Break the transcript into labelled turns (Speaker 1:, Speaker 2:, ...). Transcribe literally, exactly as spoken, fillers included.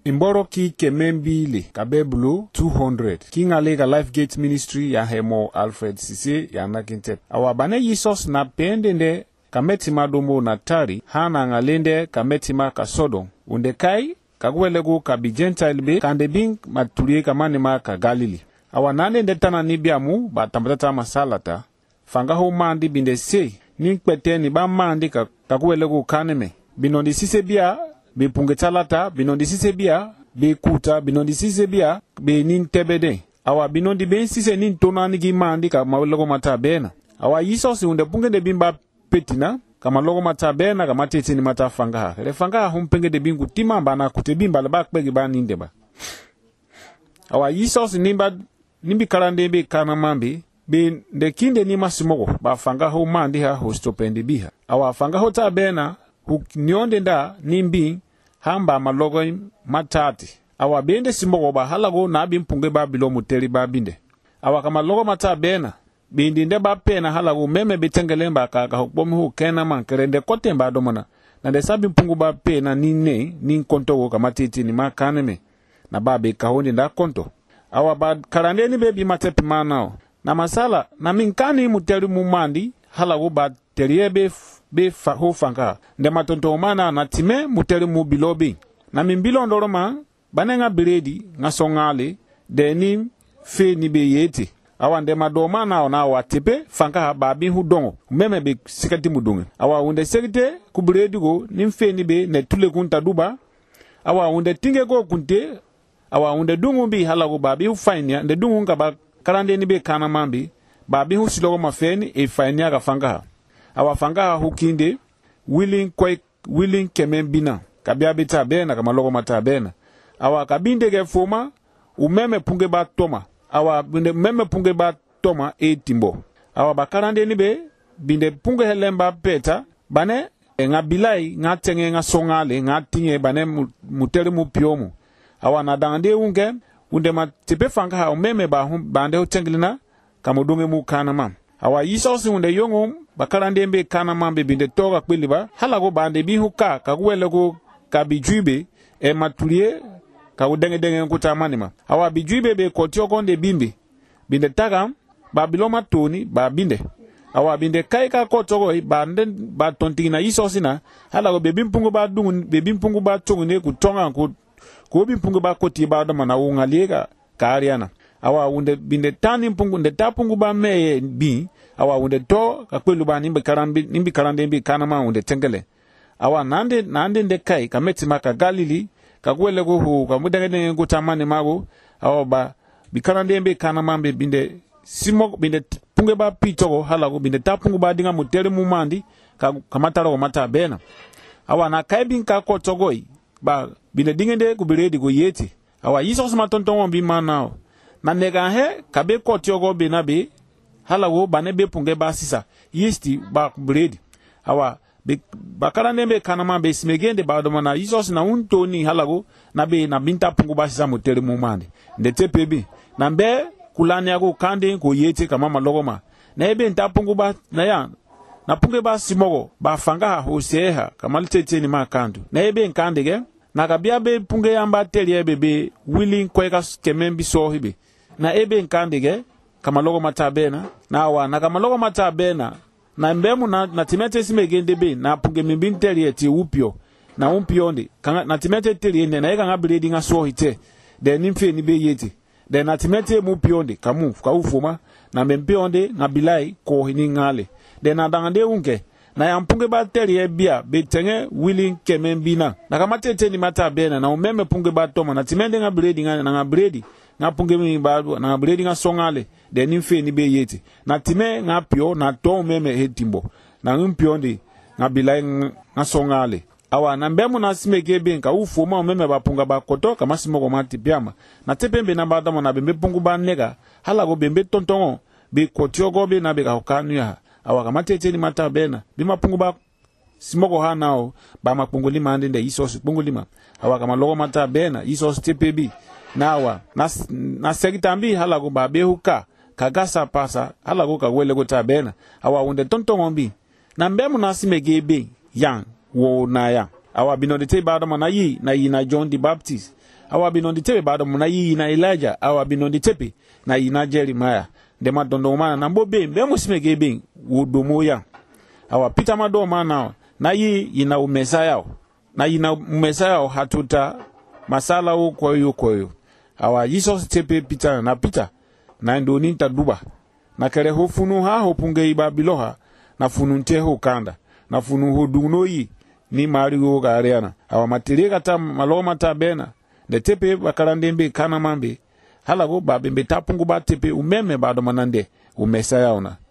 Speaker 1: Imboro ki kemembili kabebulu two hundred. King Alega Life Gate Ministry ya hemo Alfred Sisi ya nakintep. Awa bane yisos na pendende kametima domo na tari hana ngalende kametima kasodo. Undekai kagwelegu kabi Gentile be kandebing matulie kamani ma ka Galili. Awa nane ndetana nibiamu ba tambatata masalata. Fangaho mandi binde sei. Ninkpete ni ba mandi kagwelegu kaneme. Binondi sise bia be pungetalata, binondi sise bia be kuta, binondi sise bia be nin tebede. Awa binondi ben sise nin tonani gi mandi ka malogo mata bena. Awa yisos unde punge de bimba petina kama logo mata bena kama tete ni mata fangaha. Le fangaha humpenge de bingu timamba na kutebimba le bak pegi ba nindeba. Awa yisos nimba nimbi karande be kanamambi be de kinde ni masimogo ba fangaho mandi ha hostopendi biha. Awa fangaho ta bena hu nyonde nda nimbi hamba malogo matati. Awa bende simogo ba halago na bimpunge ba bilo muteri ba binde. Awa kama logo mata bena bindi nde ba pena halago meme betengelemba ka ka hukbomi hu kena man kerende kote mba domana. Na de sabi mpungu ba pena nine nin konto kama titi ni makaneme na ba be kahondi nda konto. Awa ba karande ni bebi matepi manao. Na masala na minkani muteri mumandi halago ba teriye be be fa ho fanka nde matonto mana na time muteri mu bilobi na mimbilo ndoroma banenga biredi nga songale de ni fe ni be yeti awa nde madoma na ona wa tepe fanka babi hu dongo meme be sikati mudunge awa unde sekite ku biredi go ni fe ni be ne tule kunta duba awa unde tinge go kunte awa unde dungu bi halago babi hu fainia nde dungu nga ba karande ni be kana mambi babi hu silogo mafeni e fainia ga fanka awa fanga hukinde willing kwai willing kemembina kabia beta bena kama logo mata bena awa kabinde ge foma umeme punge ba toma awa binde meme punge ba toma e timbo awa bakarande ni be binde punge helemba peta bane nga bilai nga tenge nga songale nga tinye bane mutere mu piomu awa na dande unge unde ma tepe fanga ha umeme ba hum bande hotenglina kama dunge mu kana mam awa yisosi unde yongum bakarande mbe kana mambe binde toga kweliba halago bande bi huka kagwelego kabijube e matulie ka udenge denge nkuta manima awa bijube be kotio konde bimbe binde taga babiloma toni ba binde awa binde kai ka kotogo bande ba tontina yisosi na halago be bimpungu ba dungu be bimpungu ba tongune ku tonga ku ko bimpungu ba koti ba do mana ungalega kariana awa unde binde tani mpungu nde tapungu ba meye bi awa unde to kakwelu ba nimbi karambi nimbi karande mbi kanama unde tengele awa nande nande nde kai kameti maka Galili kagwele go hu kamudenge ngo tamane mago awa ba bikarande mbi kanama mbi binde simo binde punge ba pitogo halago binde tapungu ba dinga mutere mumandi kamataro mata bena awa na kai bin ka ko togoi ba binde dingende ku biredi go yeti awa yiso sama tonton bi manao na nega he kabe kotiogo be na be halago bane be punge ba sisa yisti ba bread awa be bakara nembe kanama be smegende ba do mana yisos na untoni halago na be na binta pungu ba sisa motere mumande nde tepebi na mbe kulani ago kande ko yete kama malogoma na ebe nta pungu ba na ya na punge ba simogo ba fanga hoseha kama litete ni makandu na ebe nkande ge na kabia be punge yamba telie bebe willing kweka kemembi so hibe na ebe nkandege kama logo matabena na awa na kama logo matabena na mbemu na, na timete simegende be na punge mimbinteli eti upyo na umpyo ndi na timete teli ende na eka nga biledi nga so hite de nimfe ni be yeti de na timete mupyo ndi kamu kwa ufuma na mbempyo ndi nga bilai ko hini ngale de na dangande unke na ya mpunge ba teli ebia betenge willing kemembina na kama tete ni matabena na umeme punge ba toma na timende nga biledi nga nga biledi nga punge mi badu na biledi nga songale de nimfe ni be yeti na time nga pio na to meme hetimbo na mpio ndi nga bilai nga songale awa na mbemu na simege benka ufuma meme ba punga ba koto kama simogo mati biama na tepembe na badamo na bembe pungu ba nega hala go bembe tontongo be kotiogo be na be ka hokanu ya awa kama tete ni mata bena bima pungu ba simogo ha nao ba mapungu lima ande nde isos pungu lima awa kama logo mata bena isos tepebi na awa na, na segitambi hala go ba behuka kagasa pasa hala go kagwele go ta bena awa unde tontongo bi na mbemu na simege be yang wo na ya awa binodete ba na yi na yi na John the Baptist awa binondi tepe bado na yi na Elijah awa binondi tepe na yi na Jeremiah de ma dondo mana na mbobe be musime be wodomo ya awa Peter mado mana na yi ina umesaya na ina umesaya hatuta masala o koyo koyo awa Jesus tepe Peter na Peter na ndo ninta duba na kere ho funu ha ho punge iba biloha na funu nte ho kanda na funu ho duno yi ni marigo gariana awa matirega ta maloma ta bena de tepe bakarandembe kana mambe halago babembe tapungu ba tepe umeme bado manande umesaya ona